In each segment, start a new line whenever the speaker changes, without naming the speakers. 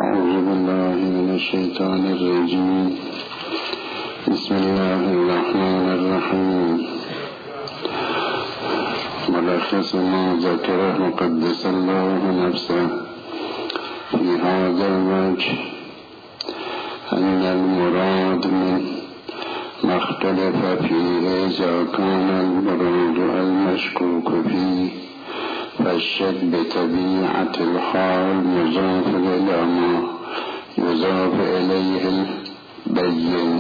أعوذ بالله من الشيطان الرجيم. بسم الله الرحمن الرحيم. ملخص ما ذكره قدس الله نفسه في هذا الوجه أن المراد من ما اختلف فيه إذا كان المراد المشكوك فيه فالشك بطبيعة الحال مضاف إلى ما يضاف إليه البين،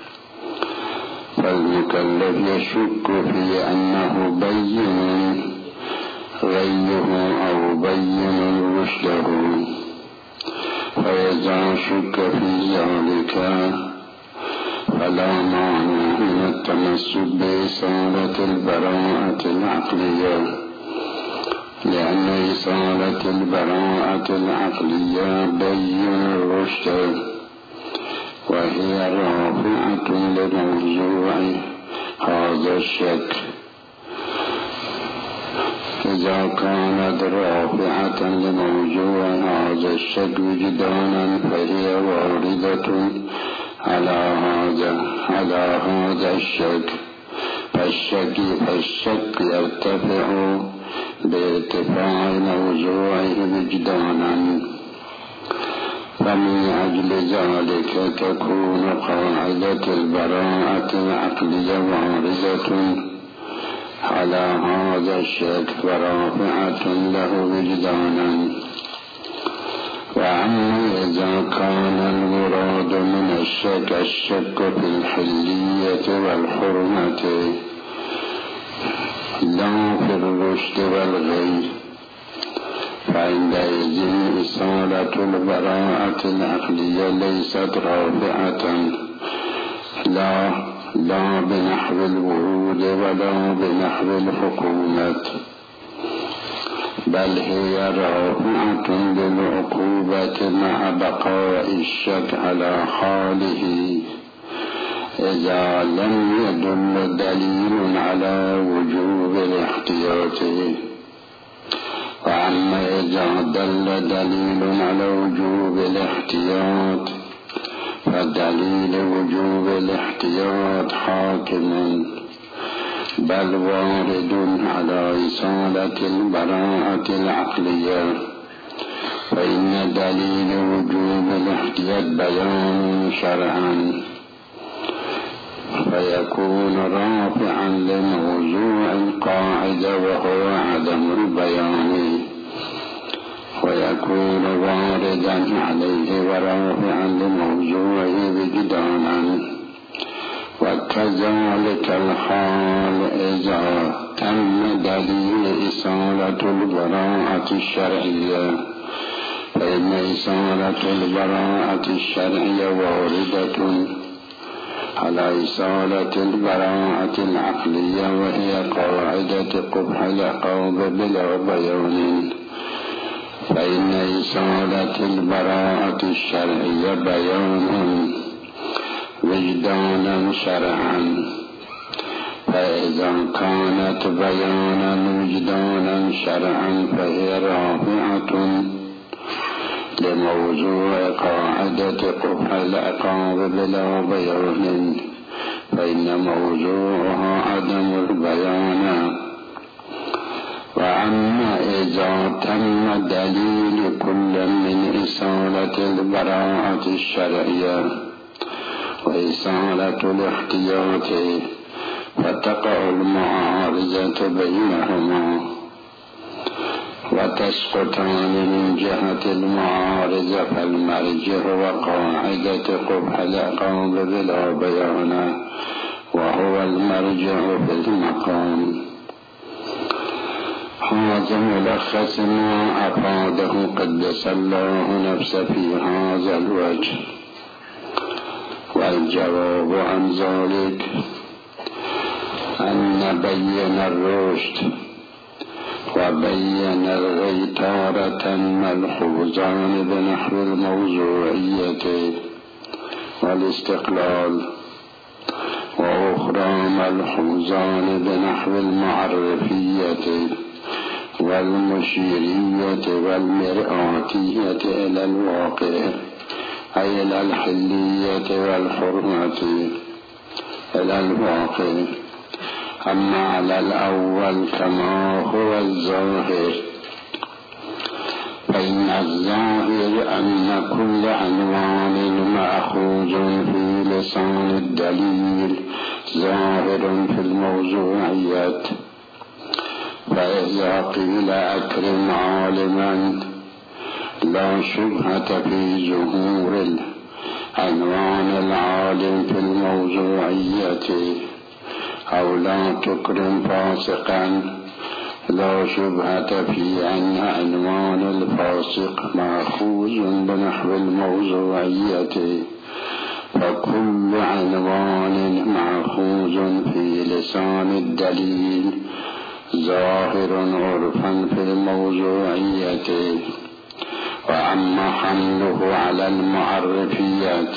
فالمكلف يشك في أنه بين غيه أو بين رشده، فإذا شك في ذلك فلا معنى من التمسك بإصالة البراءة العقلية، لأن إصالة البراءة العقلية بين الرشد، وهي رافعة لموضوع هذا الشك. إذا كانت رافعة لموضوع هذا الشك وجدانا فهي واردة على هذا الشك، فالشك يرتفع بارتفاع موضوعه وجدانا، فمن أجل ذلك تكون قاعدة البراءة العقلية واردة على هذا الشك ورافعة له وجدانا. وأما إذا كان المراد من الشك في الحلية والحرمة لا في الرشد والغي، فعندئذ إصالة البراءة العقلية ليست رافعة لا بنحو الورود ولا بنحو الحكومة، بل هي رافعة للعقوبة مع بقاء الشك على حاله إذا لم يدل دليل على وجوب الاحتياط. وأما إذا دل دليل على وجوب الاحتياط فدليل وجوب الاحتياط حاكم، بل وارد على إصالة البراءة العقلية، فإن دليل وجوب الاحتياط بيان شرعا، فيكون رافعا لموضوع القاعدة وهو عدم البيان، ويكون واردا عليه ورافعا لموضوعه وجدانا. وكذلك الحال إذا تم دليل إصالة البراءة الشرعية، فإن إصالة البراءة الشرعية واردة على إصالة البراءة العقلية، وهي قاعدة قبح العقاب بلا بيان، فإن إصالة البراءة الشرعية بيان وجدانا شرعا، فإذا كانت بيانا وجدانا شرعا فهي رافعة لموضوع قاعدة قبح العقاب بلا بيان، فإن موضوعها عدم البيان. وأما إذا تم دليل كل من إصالة البراءة الشرعية وإصالة الاحتياط فتقع المعارضة بينهما وتسقطان من جهة المعارضة، فالمرجع وقاعدة قبح العقاب بلا بيان وهو المرجع في المقام. هذا ملخص ما أفاده قدس الله نفسه في هذا الوجه. والجواب عن ذلك أن بين الرشد وبين الغي تارة ملحوظان بنحو الموضوعية والاستقلال، وأخرى ملحوظان بنحو المعرفية والمشيرية والمرآتية إلى الواقع، أي إلى الحلية والحرمة إلى الواقع. أما على الأول كما هو الظاهر، فإن الظاهر أن كل عنوان مأخوذ في لسان الدليل ظاهر في الموضوعيات. فإذا قيل أكرم عالما لا شبهة في ظهور عنوان العالم في الموضوعية، أو لا تكرم فاسقا لا شبهة في أن عنوان الفاسق مأخوذ بنحو الموضوعية. فكل عنوان مأخوذ في لسان الدليل ظاهر عرفا في الموضوعية. وأما حمله على المعرفيات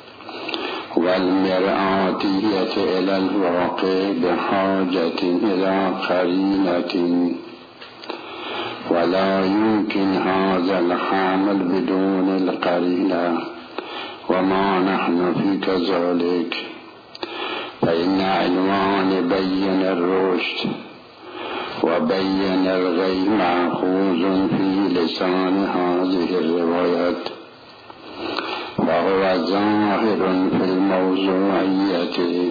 والمرآتية إلى الواقع بحاجة إلى قرينة، ولا يمكن هذا الحمل بدون القرينة، وما نحن في كذلك. فإن عنوان بين الرشد وبين الغي مأخوذ في لسان هذه الروايات، فهو ظاهر في الموضوعية.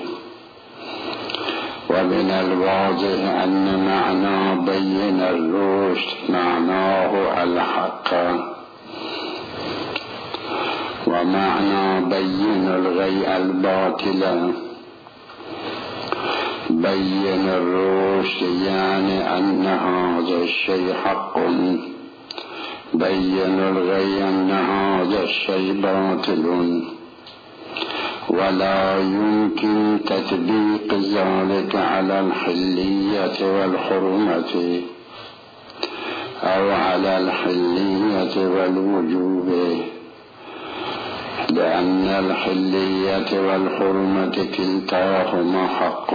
ومن الواضح أن معنى بين الرشد معناه الحق، ومعنى بين الغي الباطل. بين الرشد يعني أن هذا الشيء حق، بين الغي أن هذا الشيء باطل. ولا يمكن تطبيق ذلك على الحلية والحرمة أو على الحلية والوجوب، لأن الحلية والحرمة كلتاهما حق.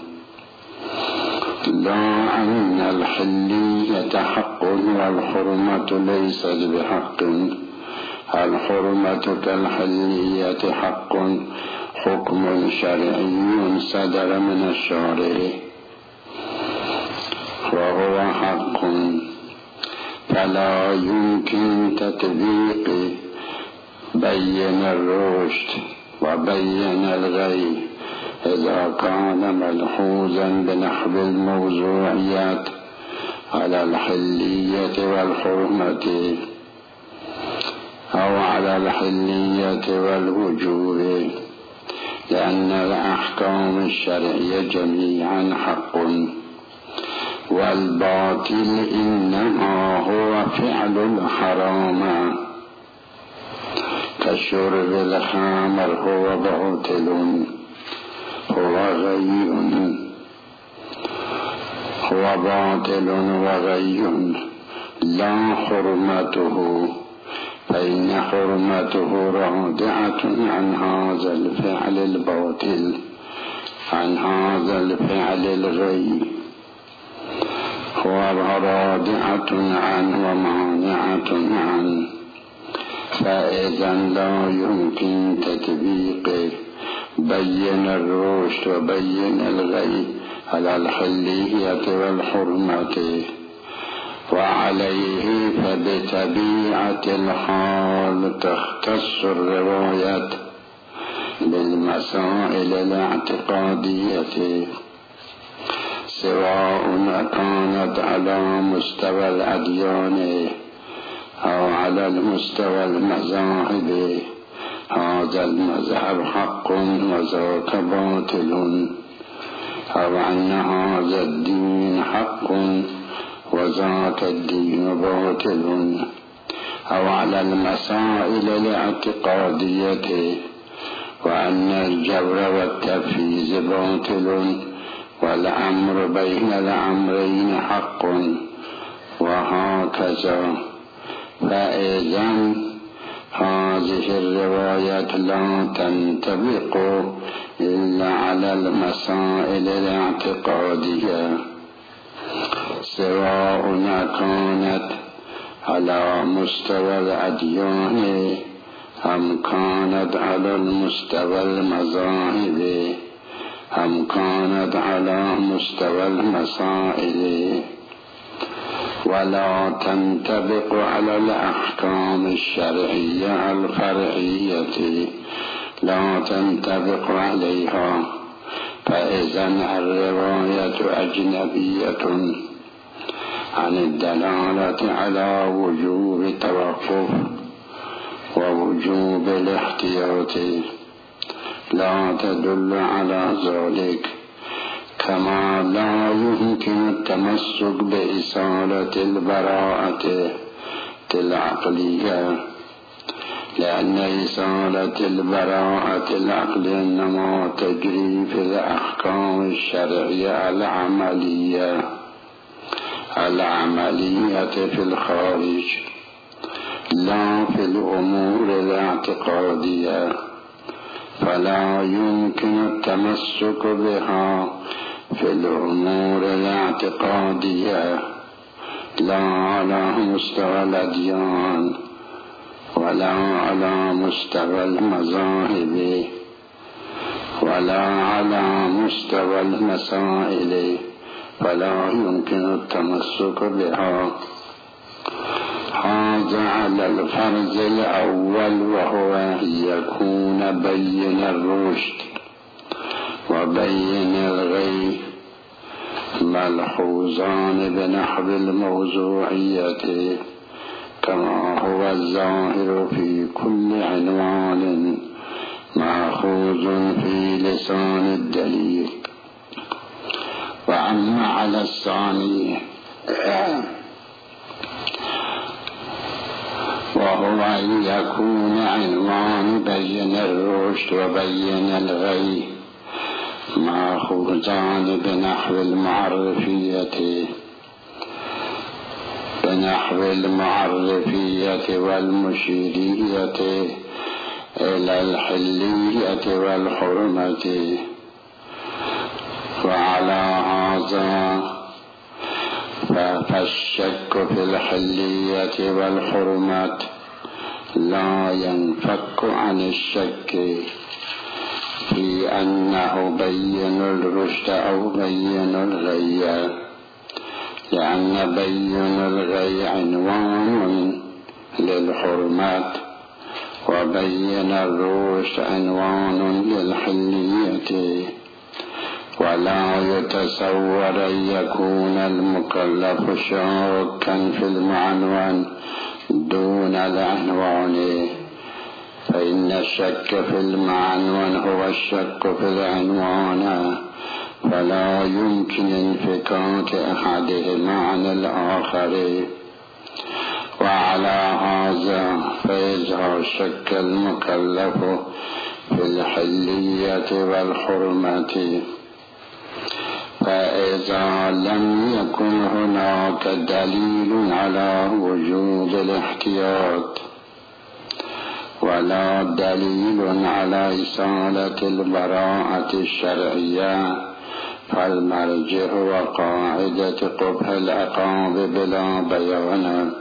لا أن الحلية حق والحرمة ليست بحق. الحرمة كالحلية حق، حكم شرعي صدر من الشارع وهو حق، فلا يمكن تطبيق بين الرشد وبين الغي إذا كان ملحوظا بنحو الموضوعيات على الحلية والحرمة أو على الحلية والوجوب، لأن الأحكام الشرعية جميعا حق، والباطل إنما هو فعل الحرام كشرب الخمر، هو باطل، هو غي، هو باطل وغي، لا حرمته، فإن حرمته رادعة عن هذا الفعل الباطل، عن هذا الفعل الغي، هو رادعة عنه ومانعة عنه. فإذا لا يمكن تطبيق بين الرشد وبين الغي على الحلية والحرمة. وعليه فبطبيعة الحال تختص الروايات بالمسائل الاعتقادية، سواء كانت على مستوى الأديان أو على المستوى المذاهب. هذا المذهب حق وذاك باطل، أو أن هذا الدين حق وذاك الدين باطل، أو على المسائل الاعتقادية، وأن الجبر والتفييز باطل، والأمر بين الأمرين حق، وهكذا. فإذا هذه الروايات لا تنطبق إلا على المسائل الاعتقادية. سواء كانت على مستوى الأديان أم كانت على المستوى المذاهب أم كانت على مستوى المسائل، ولا تنطبق على الأحكام الشرعية الفرعية، لا تنطبق عليها، فإذا الرواية أجنبية عن الدلالة على وجوب التوقف ووجوب الاحتياط، لا تدل على ذلك، كما لا يمكن التمسك بإصالة البراءة العقلية، لأن إصالة البراءة العقلية إنما تجري في الأحكام الشرعية العملية في الخارج، لا في الأمور الاعتقادية، فلا يمكن التمسك بها في الأمور الاعتقادية، لا على مستوى الأديان ولا على مستوى المذاهب ولا على مستوى المسائل، فلا يمكن التمسك بها. هذا على الفرض الأول، وهو يكون بين الرشد وبين الغي ملحوظان بنحو الموضوعية، كما هو الظاهر في كل عنوان مأخوذ في لسان الدليل. وأما على الثاني وهو أن يكون عنوان بين الرشد وبين الغي مأخوذان بنحو المعرفية والمشيرية إلى الحلية والحرمة. وعلى هذا فالشك في الحلية والحرمة لا ينفك عن الشك في أنه بين الرشد أو بين الغي، لأن بين الغي عنوان للحرمة، وبين الرشد عنوان للحلية. ولا يتصور أن يكون المكلف شاكا في المعنون دون العنوان، فإن الشك في المعنون هو الشك في العنوان، فلا يمكن انفكاك أحدهما عن الآخر. وعلى هذا فإذا شك المكلف في الحلية والحرمة، فإذا لم يكن هناك دليل على وجوب الاحتياط ولا دليل على إصالة البراءة الشرعية، فالمرجع وقاعدة قبح العقاب بلا بيان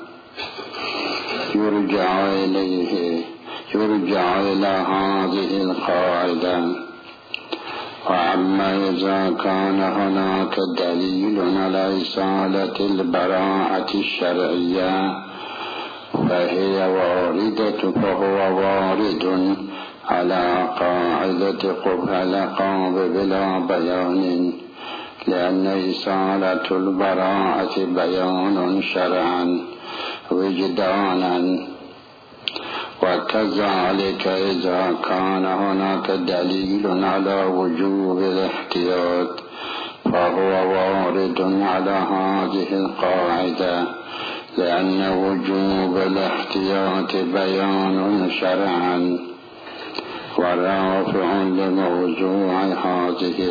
يرجع إلى هذه القاعدة. وأما إذا كان هناك دليل على إصالة البراءة الشرعية فهو وارد على قاعدة قبح العقاب بلا بيان، لأن إصالة البراءة بيان شرعا وجدانا. وكذلك إذا كان هناك دليل على وجوب الاحتياط فهو وارد على هذه القاعدة، لأن وجوب الاحتياط بيان شرعا ورافع لموضوع هذه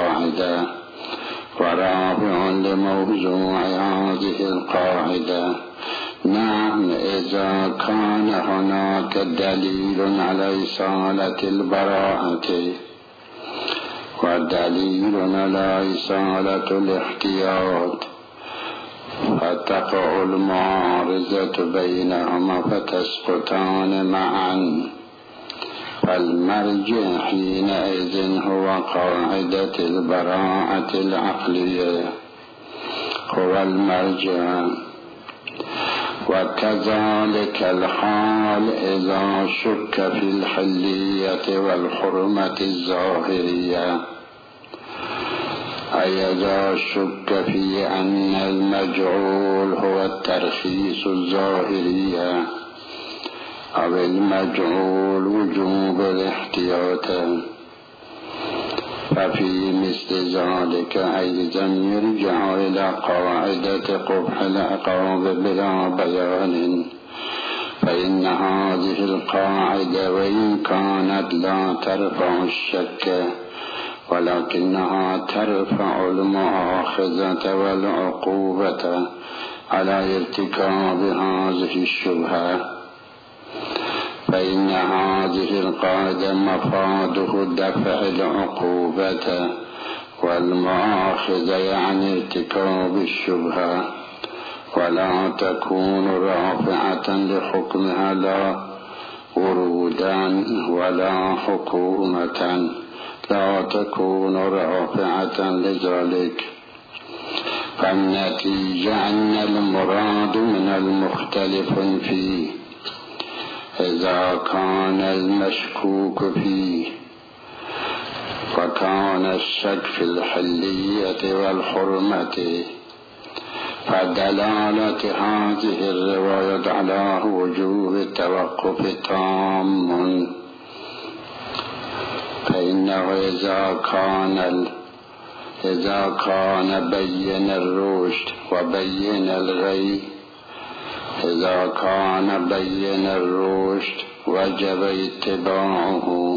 القاعدة. نعم، إذا كان هناك دليل على إصالة البراءة ودليل على إصالة الاحتياط فتقع المعارضة بينهما فتسقطان معا، فالمرجع حينئذ هو قاعدة البراءة العقلية، هو المرجع. وكذلك الحال إذا شك في الحلية والحرمة الظاهرية، أي إذا شك في أن المجعول هو الترخيص الظاهرية أو المجعول وجوب الاحتياط، ففي مثل ذلك أيضا يرجع إلى قاعدة قبح العقاب بلا بيان، فإن هذه القاعدة وإن كانت لا ترفع الشك ولكنها ترفع المؤاخذة والعقوبة على ارتكاب هذه الشبهة، فإن هذه القاعدة مفاده دفع العقوبة والمؤاخذة يعني ارتكاب الشبهة، ولا تكون رافعة لحكمها لا ورودا ولا حكومة، لا تكون رافعة لذلك. فالنتيجة أن المراد من المختلف فيه إذا كان المشكوك فيه وكان الشك في الحلية والحرمة، فدلالة هذه الرواية على وجوب التوقف تام، فإنه إذا كان بين الرشد وبين الغي، إذا كان بين الرشد وجب اتباعه،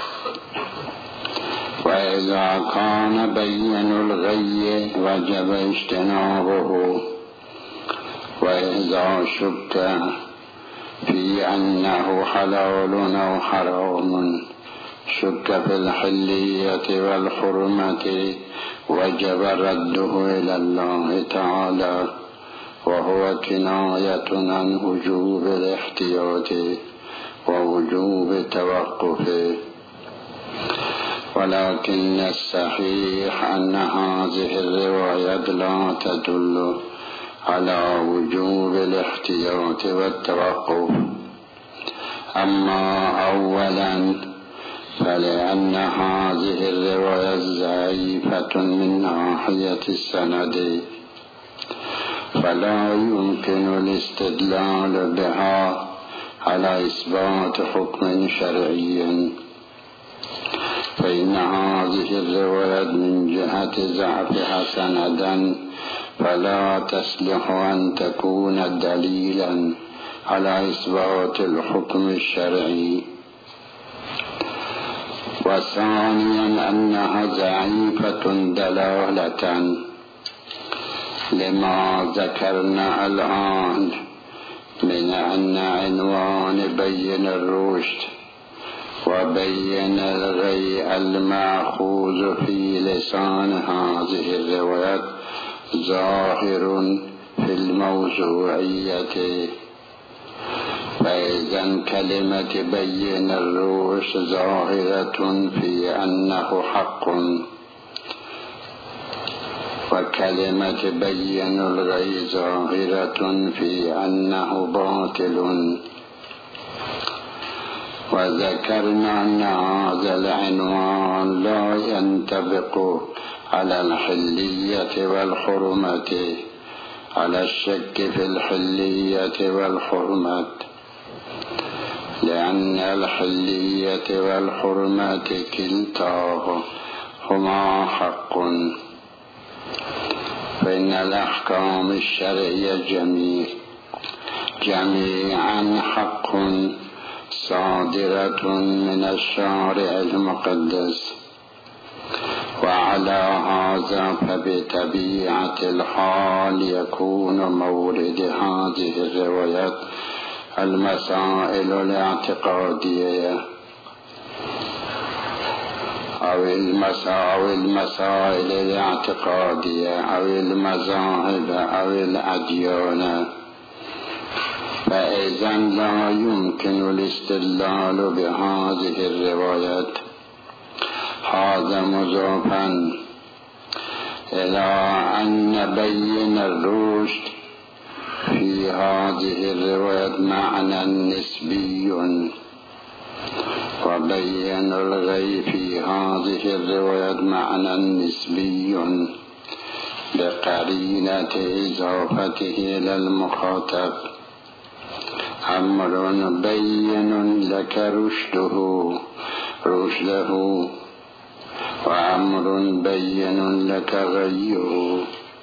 وإذا كان بين الغي وجب اجتنابه. وإذا شك في أنه حلال أو حرام، شك في الحلية والحرمة، وجب رده إلى الله تعالى، وهو كناية عن وجوب الاحتياط ووجوب التوقف. ولكن الصحيح أن هذه الرواية لا تدل على وجوب الاحتياط والتوقف. أما أولا فلأن هذه الرواية ضعيفة من ناحية السند، فلا يمكن الاستدلال بها على إثبات حكم شرعي، فإن هذه الرواية من جهة ضعفها سندا فلا تصلح أن تكون دليلا على إثبات الحكم الشرعي. وثانيا أنها ضعيفة دلالة لما ذكرنا الآن من أن عنوان بين الرشد وبين الغي المأخوذ في لسان هذه الروايات ظاهر في الموضوعية، فإذا كلمة بين الرشد ظاهرة في أنه حق، وكلمة بين الغي ظاهرة في أنه باطل. وذكرنا أن هذا العنوان لا ينطبق على الحلية والحرمة، على الشك في الحلية والحرمة، لأن الحلية والحرمة كلتاهما حق، فإن الأحكام الشرعية جميعا حق صادرة من الشارع المقدس. وعلى هذا فبطبيعة الحال يكون مورد هذه الروايات المسائل الاعتقادية أو المسائل الاعتقادية أو المذاهب أو الأديان، فإذا لا يمكن الاستدلال بهذه الروايات. هذا مضافا إلى أن بين الرشد في هذه الروايات معنى نسبي، وبين الغي في هذه الروايات معنى نسبي بقرينة إضافته إلى المخاطب. أمر بين لك رشده، وأمر بين لك غيه.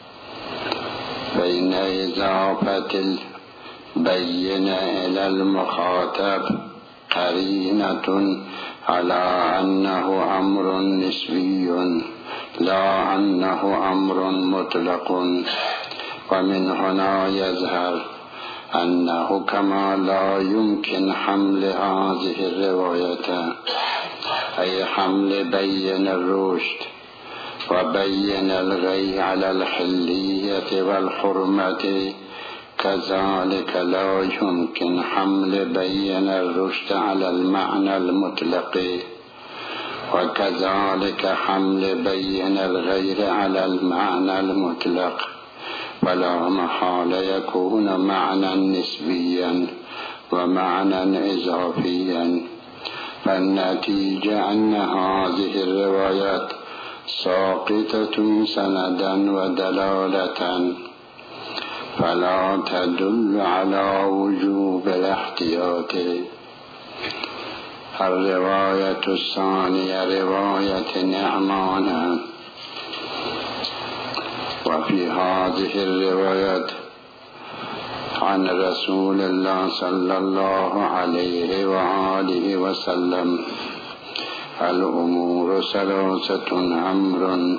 بين إضافة البين إلى المخاطب قرينة على أنه أمر نسبي لا أنه أمر مطلق. ومن هنا يظهر أنه كما لا يمكن حمل هذه الرواية، أي حمل بين الرشد وبين الغي على الحلية والحرمة، كذلك لا يمكن حمل بين الرشد على المعنى المطلق، وكذلك حمل بين الغير على المعنى المطلق، ولا محال يكون معنى نسبيا ومعنى إضافيا. فالنتيجة أن هذه الروايات ساقطة سندا ودلالة، فلا تدل على وجوب الاحتياط. الرواية الثانية رواية نعمان. وفي هذه الروايات عن رسول الله صلى الله عليه وآله وسلم: الأمور ثلاثة: أمر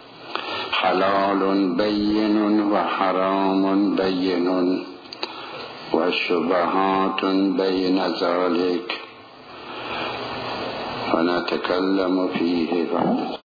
حلال بين وحرام بين والشبهات بين ذلك، ونتكلم فيه بعد